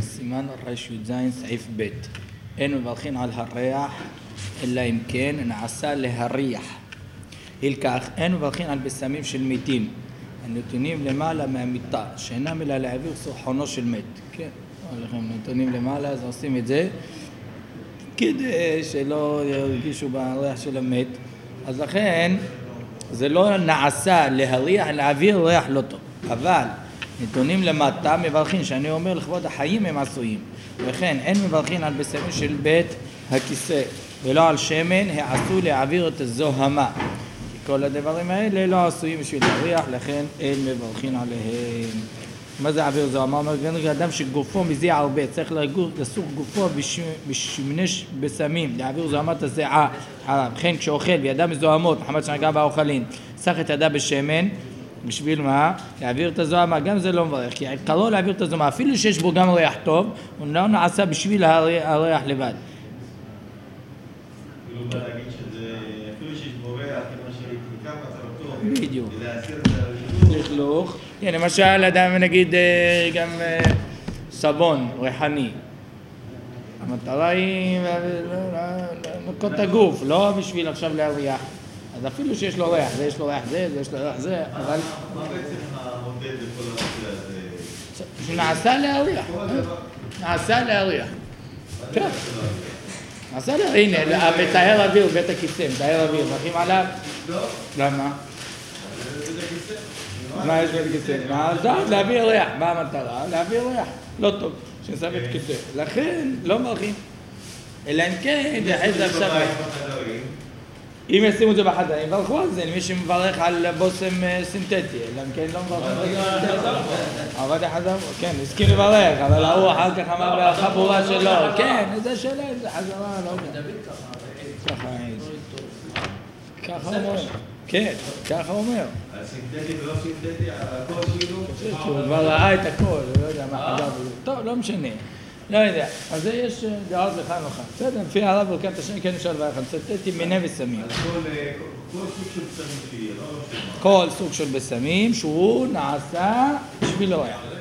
סימן רי"ז סעיף ב' אין מברכים על הריח אלא אם כן נעשה להריח. הלקח אין מברכים על בשמים של מתים הנתונים למעלה מהמיטה שאינם אלא להעביר סוחונו של מת. כן, נתונים למעלה, אז עושים את זה כדי שלא ירגישו בריח של המת. אז לכן זה לא נעשה להריח, להעביר ריח לא טוב. אבל נתונים למטה מברכים, שאני אומר לכבוד החיים הם עשויים. וכן אין מברכים על בשמים של בית הכיסא ולא על שמן העשוי להעביר את הזוהמה. כל הדברים האלה לא עשויים בשביל להריח, לכן אין מברכים עליהם. מה זה עביר זוהמה? אומר אדם שגופו מזיע הרבה, צריך לסוך גופו בשמני בשמים, להעביר זוהמת הזיעה. וכן כשאוכל וידה מזוהמות, מחמת שנגע באוכלים, סך את ידה בשמן, בשביל מה? להעביר את הזוהמה, גם זה לא מברך, כי עיקרו להעביר את הזוהמה, אפילו שיש בו גם ריח טוב, הוא לא נעשה בשביל הריח לבד. כאילו בא להגיד שזה, אפילו שיש בו ריח, כמו שיקרא מצב טוב, בדיוק. להסיר את לכלוך. כן, למשל, אדם נגיד גם סבון, ריחני. המטרה היא לנקות את הגוף, לא בשביל עכשיו להריח. אז אפילו שיש לו ריח, זה יש לו ריח זה, זה יש לו ריח זה, אבל... מה בעצם המודד בכל הנושא הזה? שנעשה להריח. נעשה להריח. כן. נעשה להריח. הנה, מטהר אוויר, בית הכיסא, מטהר אוויר, מברכים עליו? לא. למה? מה יש בית כיסא? מה זה? להביא ריח. מה המטרה? להביא ריח. לא טוב, שנעשה בית כיסא. לכן לא מברכים. אלא אם כן, זה חייב עכשיו... אם ישימו את זה בחדרים, ברכו על זה, מי שמברך על בושם סינתטי, אלא אם כן לא מברך על סינתטי. עבד החזר, כן, הסכים לברך, אבל הוא אחר כך אמר בחבורה שלו, כן, זה שאלה, זה חזרה, לא יודע. ככה אומר, כן, ככה אומר. הסינתטי ולא סינתטי, הכל כאילו... הוא כבר ראה את הכל, לא יודע מה חזר בזה. טוב, לא משנה. לא יודע, אז זה יש דעות לכאן וכאן. בסדר, לפי הרב ברכת השם כן אפשר לברך, סינתטי מיני ושמים. כל סוג של בשמים שיהיה, לא? כל סוג של בשמים שהוא נעשה בשביל ריח.